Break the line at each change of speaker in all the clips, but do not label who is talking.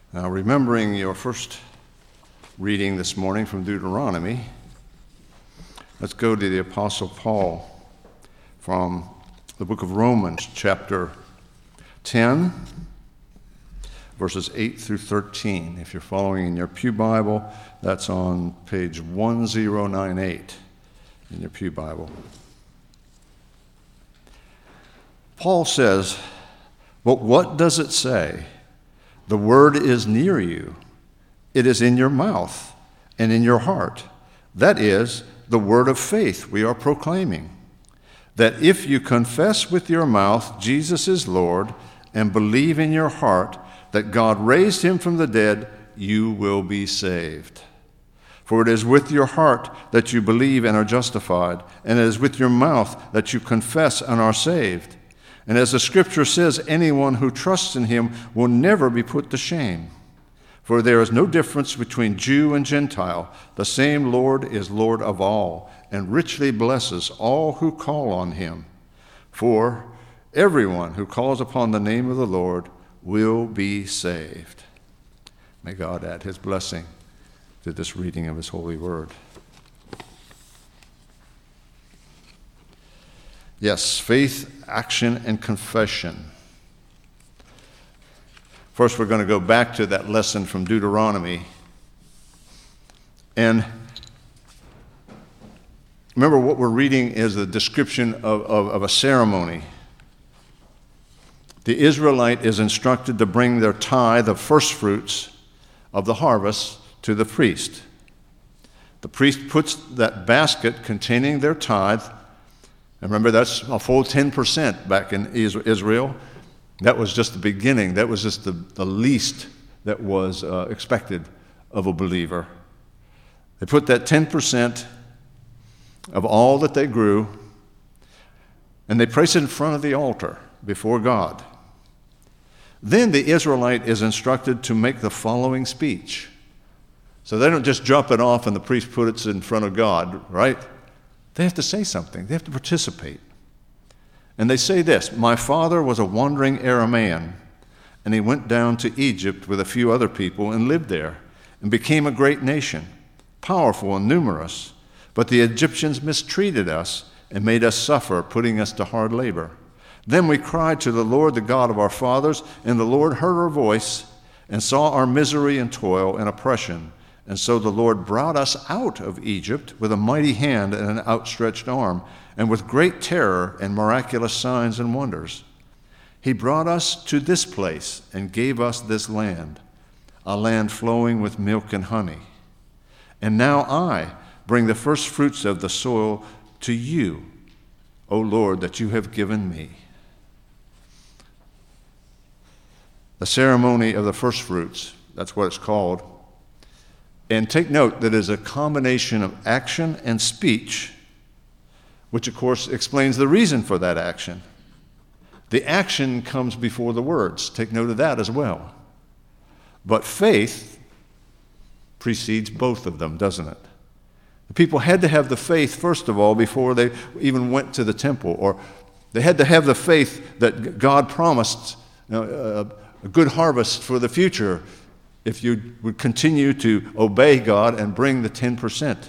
Now, remembering your first reading this morning from Deuteronomy, let's go to the Apostle Paul from the book of Romans, chapter 10, verses 8 through 13. If you're following in your pew Bible, that's on page 1098 in your pew Bible. Paul says, "But what does it say? The word is near you. It is in your mouth and in your heart. That is the word of faith we are proclaiming. That if you confess with your mouth Jesus is Lord and believe in your heart that God raised him from the dead, you will be saved. For it is with your heart that you believe and are justified, and it is with your mouth that you confess and are saved. And as the scripture says, anyone who trusts in him will never be put to shame. For there is no difference between Jew and Gentile. The same Lord is Lord of all, and richly blesses all who call on him. For everyone who calls upon the name of the Lord will be saved." May God add his blessing to this reading of his holy word. Yes, faith, action, and confession. First, we're going to go back to that lesson from Deuteronomy. And remember, what we're reading is the description of a ceremony. The Israelite is instructed to bring their tithe of first fruits of the harvest to the priest. The priest puts that basket containing their tithe. And remember, that's a full 10% back in Israel. That was just the beginning. That was just the least that was expected of a believer. They put that 10% of all that they grew, and they place it in front of the altar before God. Then the Israelite is instructed to make the following speech. So they don't just drop it off and the priest puts it in front of God, right? They have to say something. They have to participate. And they say this: "My father was a wandering Aramean, and he went down to Egypt with a few other people and lived there and became a great nation, powerful and numerous. But the Egyptians mistreated us and made us suffer, putting us to hard labor. Then we cried to the Lord, the God of our fathers, and the Lord heard our voice and saw our misery and toil and oppression. And so the Lord brought us out of Egypt with a mighty hand and an outstretched arm, and with great terror and miraculous signs and wonders. He brought us to this place and gave us this land, a land flowing with milk and honey. And now I bring the first fruits of the soil to you, O Lord, that you have given me." The ceremony of the first fruits, that's what it's called. And take note that it is a combination of action and speech, which of course explains the reason for that action. The action comes before the words. Take note of that as well. But faith precedes both of them, doesn't it? The people had to have the faith, first of all, before they even went to the temple. Or they had to have the faith that God promised a good harvest for the future if you would continue to obey God and bring the 10%.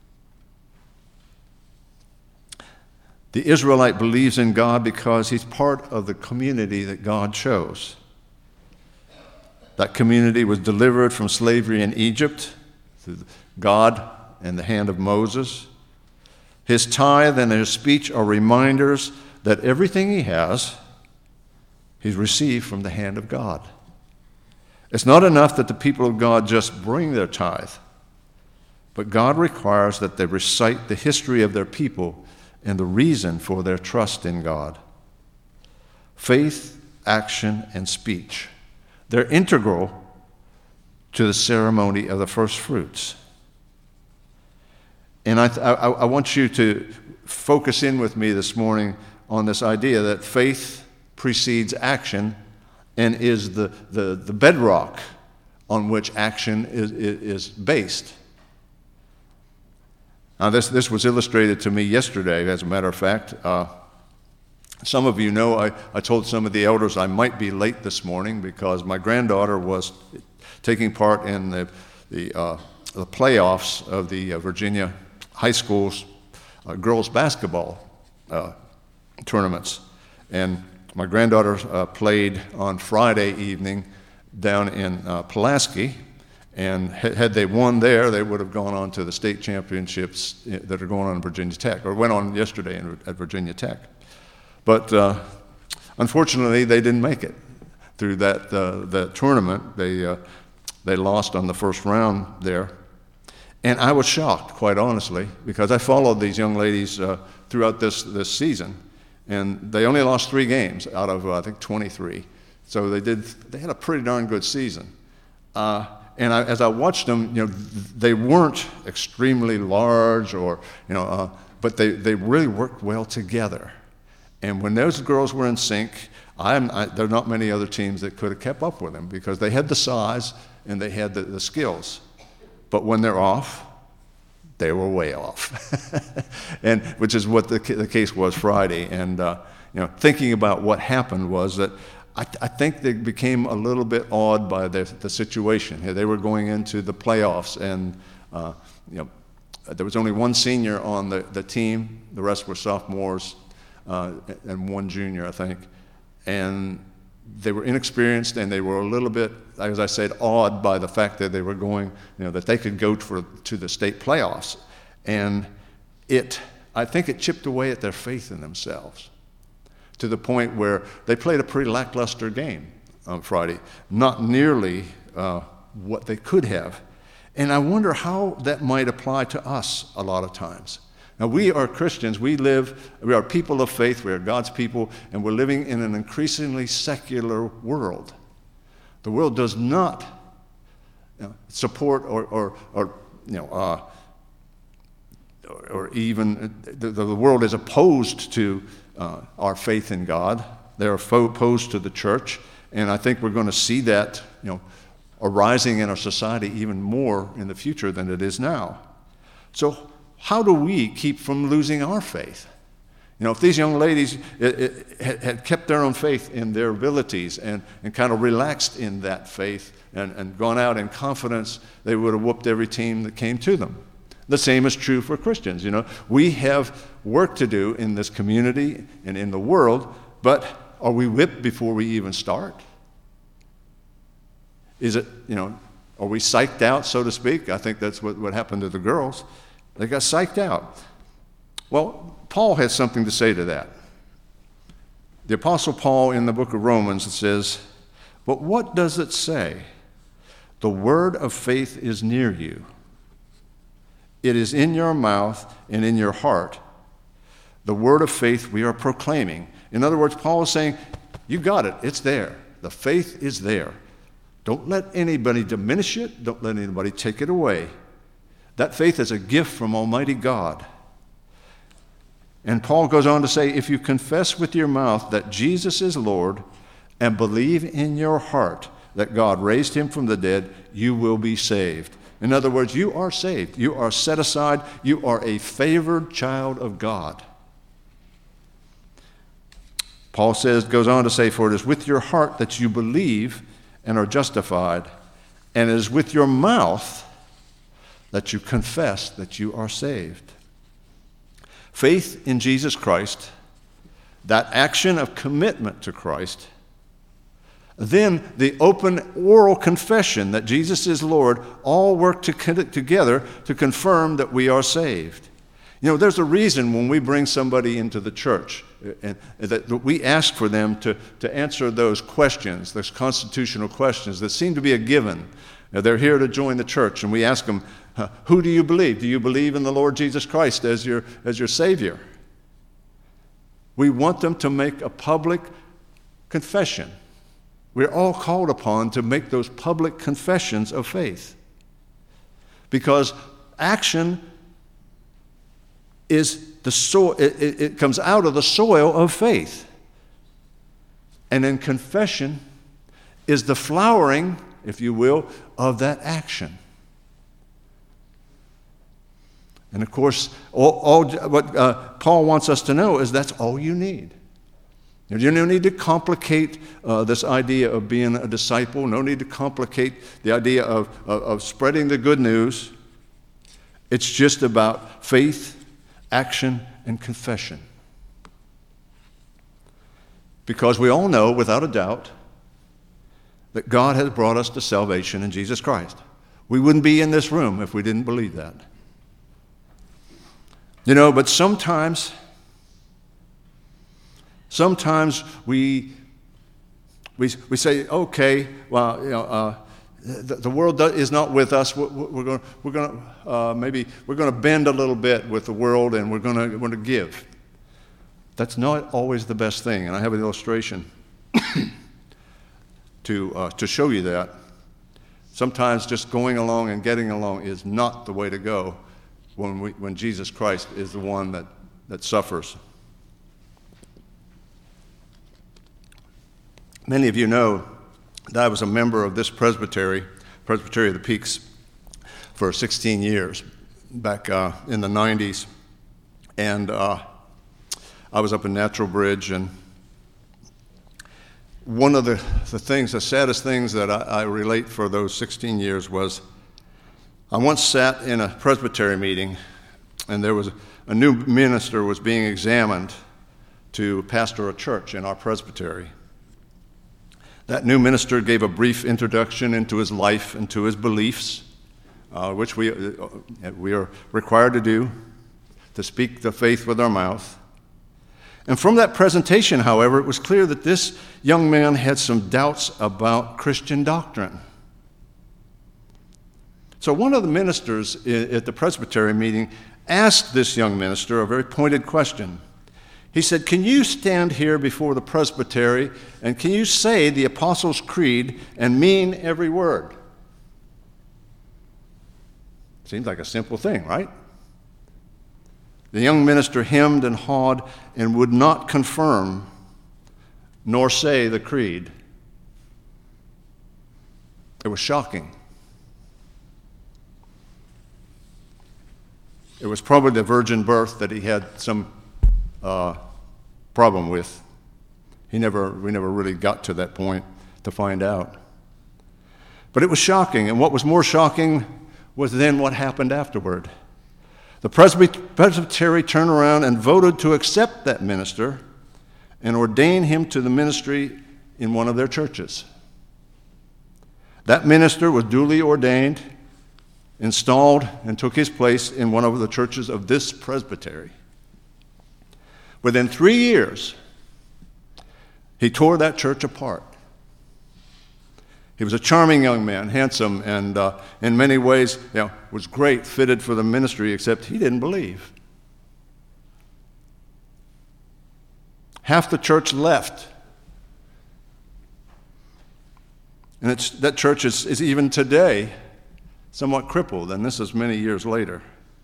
The Israelite believes in God because he's part of the community that God chose. That community was delivered from slavery in Egypt through God and the hand of Moses. His tithe and his speech are reminders that everything he has, he's received from the hand of God. It's not enough that the people of God just bring their tithe, but God requires that they recite the history of their people and the reason for their trust in God. Faith, action, and speech, they're integral to the ceremony of the first fruits. And I want you to focus in with me this morning on this idea that faith precedes action and is the bedrock on which action is based. Now, this was illustrated to me yesterday, as a matter of fact. Some of you know I told some of the elders I might be late this morning because my granddaughter was taking part in the playoffs of the Virginia high school's girls basketball tournaments. And my granddaughter played on Friday evening down in Pulaski, and had they won there, they would have gone on to the state championships that are going on in Virginia Tech, or went on yesterday at Virginia Tech. But unfortunately, they didn't make it through that tournament. They lost on the first round there. And I was shocked, quite honestly, because I followed these young ladies throughout this season, and they only lost 3 games out of, I think, 23. So they had a pretty darn good season. And as I watched them, they weren't extremely large, or but they really worked well together. And when those girls were in sync, there are not many other teams that could have kept up with them, because they had the size and they had the skills. But when they're off, they were way off, and which is what the case was Friday. And thinking about what happened was that I think they became a little bit awed by the situation. They were going into the playoffs, and there was only one senior on the team. The rest were sophomores and one junior, I think. And they were inexperienced, and they were a little bit, as I said, awed by the fact that they were going, that they could go to the state playoffs. And I think it chipped away at their faith in themselves, to the point where they played a pretty lackluster game on Friday, not nearly what they could have. And I wonder how that might apply to us a lot of times. Now, we are Christians. We are people of faith. We are God's people, and we're living in an increasingly secular world. The world does not support or even the world is opposed to our faith in God. They're opposed to the church, and I think we're going to see that arising in our society even more in the future than it is now. So how do we keep from losing our faith? If these young ladies had kept their own faith in their abilities and kind of relaxed in that faith and gone out in confidence, they would have whooped every team that came to them. The same is true for Christians. We have work to do in this community and in the world, but are we whipped before we even start? Is it, are we psyched out, so to speak? I think that's what happened to the girls. They got psyched out. Well, Paul has something to say to that. The Apostle Paul in the book of Romans says, "But what does it say? The word of faith is near you. It is in your mouth and in your heart. The word of faith we are proclaiming." In other words, Paul is saying, you got it. It's there. The faith is there. Don't let anybody diminish it. Don't let anybody take it away. That faith is a gift from Almighty God. And Paul goes on to say, if you confess with your mouth that Jesus is Lord and believe in your heart that God raised him from the dead, you will be saved. In other words, you are saved. You are set aside. You are a favored child of God. Paul goes on to say, for it is with your heart that you believe and are justified, and it is with your mouth that you confess that you are saved. Faith in Jesus Christ, that action of commitment to Christ, then the open oral confession that Jesus is Lord, all work together to confirm that we are saved. There's a reason when we bring somebody into the church and that we ask for them to answer those questions, those constitutional questions that seem to be a given. They're here to join the church, and we ask them, who do you believe? Do you believe in the Lord Jesus Christ as your Savior? We want them to make a public confession. We're all called upon to make those public confessions of faith, because action is the soil. It comes out of the soil of faith, and then confession is the flowering, if you will, of that action. And of course, all what Paul wants us to know is that's all you need. You no need to complicate this idea of being a disciple. No need to complicate the idea of spreading the good news. It's just about faith, action, and confession. Because we all know, without a doubt, that God has brought us to salvation in Jesus Christ. We wouldn't be in this room if we didn't believe that. But sometimes we say, okay, well, the world is not with us. We're going to bend a little bit with the world, and we're going to give. That's not always the best thing, and I have an illustration to show you that. Sometimes just going along and getting along is not the way to go when Jesus Christ is the one that suffers. Many of you know that I was a member of this Presbytery of the Peaks, for 16 years back in the 90s. And I was up in Natural Bridge, and one of the saddest things that I relate for those 16 years was I once sat in a Presbytery meeting, and there was a new minister was being examined to pastor a church in our presbytery. That new minister gave a brief introduction into his life and to his beliefs, which we are required to do, to speak the faith with our mouth. And from that presentation, however, it was clear that this young man had some doubts about Christian doctrine. So one of the ministers at the Presbytery meeting asked this young minister a very pointed question. He said, "Can you stand here before the presbytery and can you say the Apostles' Creed and mean every word?" Seems like a simple thing, right? The young minister hemmed and hawed and would not confirm nor say the creed. It was shocking. It was probably the virgin birth that he had some problem with. We never really got to that point to find out. But it was shocking, and what was more shocking was then what happened afterward. The presbytery turned around and voted to accept that minister and ordain him to the ministry in one of their churches. That minister was duly ordained, installed, and took his place in one of the churches of this presbytery. Within 3 years, he tore that church apart. He was a charming young man, handsome, and in many ways, was great, fitted for the ministry, except he didn't believe. Half the church left. And that church is even today somewhat crippled, and this is many years later.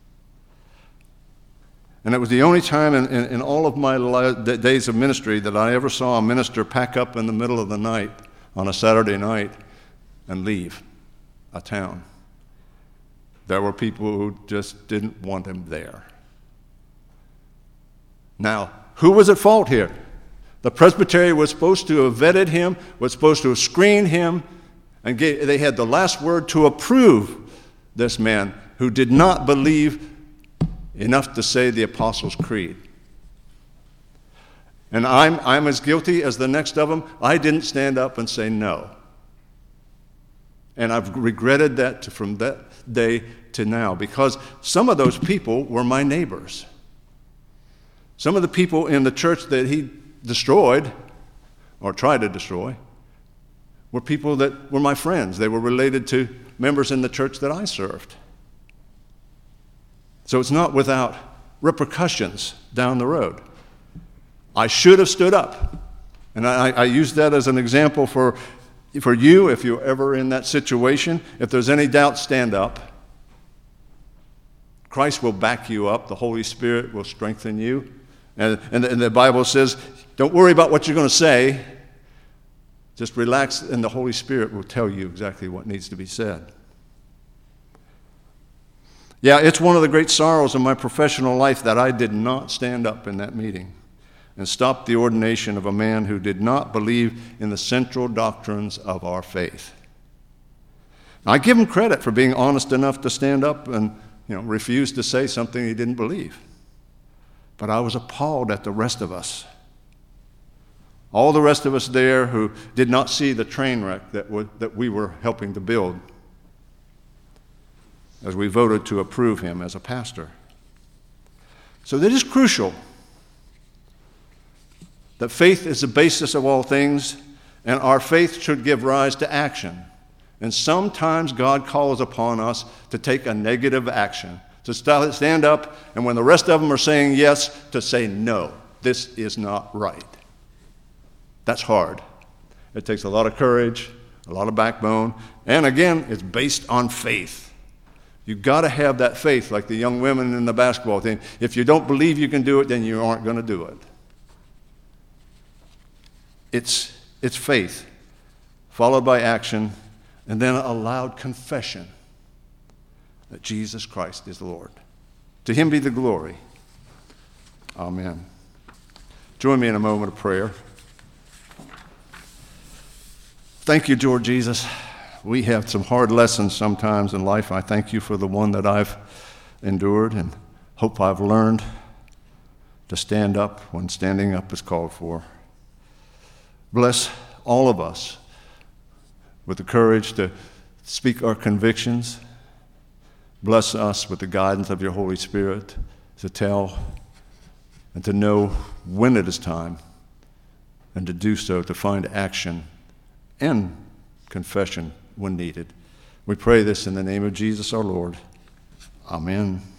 And it was the only time in all of my days of ministry that I ever saw a minister pack up in the middle of the night on a Saturday night and leave a town. There were people who just didn't want him there. Now, who was at fault here? The presbytery was supposed to have vetted him, was supposed to have screened him, and they had the last word to approve this man who did not believe enough to say the Apostles' Creed. And I'm as guilty as the next of them. I didn't stand up and say no. And I've regretted that from that day to now, because some of those people were my neighbors. Some of the people in the church that he destroyed, or tried to destroy, were people that were my friends. They were related to members in the church that I served. So it's not without repercussions down the road. I should have stood up. And I use that as an example for you, if you're ever in that situation. If there's any doubt, stand up. Christ will back you up. The Holy Spirit will strengthen you. And the Bible says, don't worry about what you're going to say. Just relax, and the Holy Spirit will tell you exactly what needs to be said. Yeah, it's one of the great sorrows of my professional life that I did not stand up in that meeting. and stopped the ordination of a man who did not believe in the central doctrines of our faith. I give him credit for being honest enough to stand up and refuse to say something he didn't believe. But I was appalled at the rest of us. All the rest of us there who did not see the train wreck that we were helping to build as we voted to approve him as a pastor. So it is crucial that faith is the basis of all things, and our faith should give rise to action. And sometimes God calls upon us to take a negative action, to stand up, and when the rest of them are saying yes, to say no, this is not right. That's hard. It takes a lot of courage, a lot of backbone, and again, it's based on faith. You've got to have that faith, like the young women in the basketball team. If you don't believe you can do it, then you aren't going to do it. It's faith, followed by action, and then a loud confession that Jesus Christ is the Lord. To him be the glory. Amen. Join me in a moment of prayer. Thank you, Lord Jesus. We have some hard lessons sometimes in life. I thank you for the one that I've endured and hope I've learned to stand up when standing up is called for. Bless all of us with the courage to speak our convictions. Bless us with the guidance of your Holy Spirit to tell and to know when it is time, and to do so, to find action and confession when needed. We pray this in the name of Jesus our Lord. Amen.